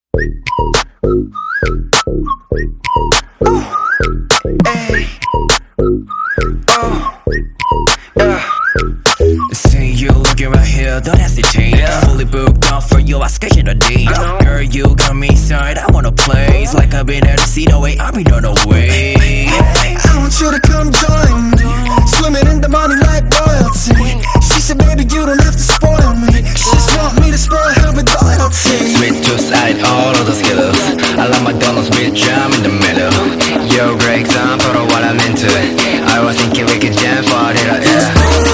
See you looking right here, don't hesitate. Fully booked up for you, I scheduled a date. Girl, you got me inside, I wanna play. It's like I've been there to see the way, I've been on the way. I want you to come join me, swimming in the money like royalty. She said, baby, you don't have to spoil me. She just want me to spoil her with loyalty. Sweet tooth, I eat all of the Skittles. I like McDonald's, bitch, I'm in the middle. You're a great example of what I'm into. I was thinking we could jam for it, yeah.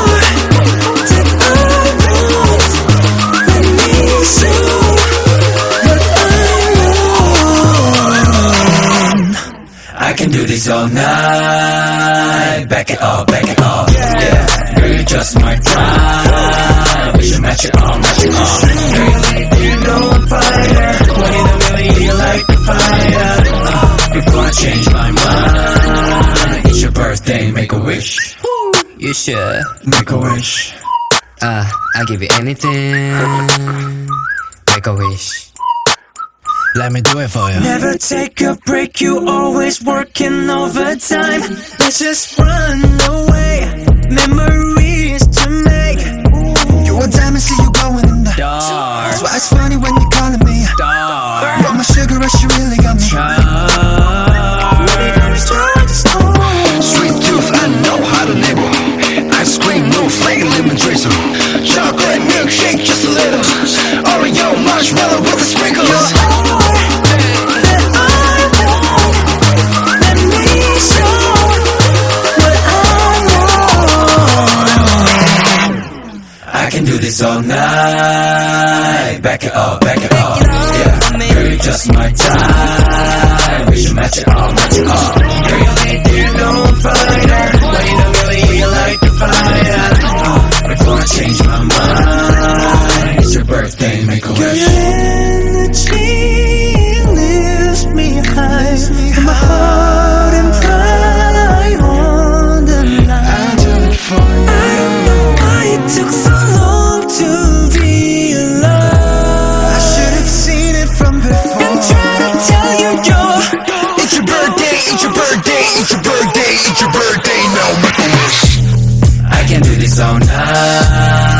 I can do this all night. Back it up, yeah. Girl, you're just my time. We should match it all, match it all. Girl, you know I'm fire. One in a million, you like the fire. Before I change my mind, it's your birthday, make a wish. You should make a wish. I'll give you anything. Make a wish. Let me do it for you. Never take a break, you always working overtime. Let's just run away, memories to make. You a diamond, see you glowing in the dark. That's why it's funny when you're calling me dark. You're my sugar rush, you really got me Sweet tooth, I know how to nibble. Ice cream, no flake, lemon drizzle. Chocolate milkshake, just a little. Oreo marshmallow with the sprinkles. I can do this all night. Back it up, yeah. Girl, you're just my time. We should match it all, match it all. Girl, you know I'm fire. One in a million, you like the fire. Before I change my mind, it's your birthday, make a wish. Girl, your energy lifts me high. From my heart and pride on the line. I'll do it for you. I don't know why it took so long to realize. I should have seen it from before. I'm trying to tell you, It's your birthday, it's your birthday, it's your birthday, it's your birthday, now make a wish. I can do this all night.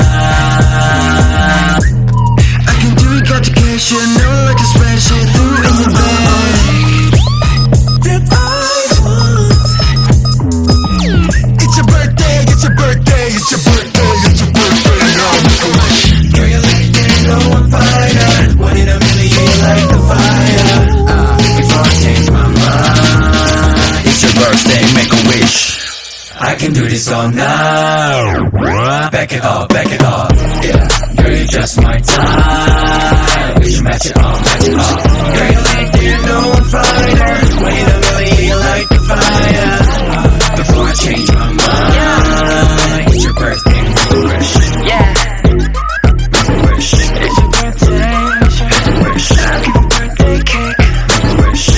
I can do it, got the cash, you know, like a special through in the bag that I want. It's your birthday, it's your birthday, it's your birthday, it's your birthday, now make a wish. Girl, you know I'm fire. One in a million, you like the fire. Before I change my mind, It's your birthday, make a wish. I can do this all night. Back it up, yeah. Girl, you're just my time. We should match it all, match it all. Girl, you know I'm fire. One in a million, you like the fire. Before I change my mind, it's your birthday, make a wish. Yeah. Make a wish. It's your birthday. Make a wish. I'll give you birthday cake. Make a wish.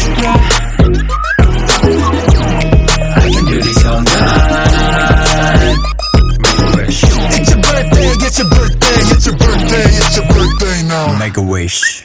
I can do this all night. Make a wish. It's your birthday, it's your birthday, it's your birthday, it's your birthday now. Make a wish.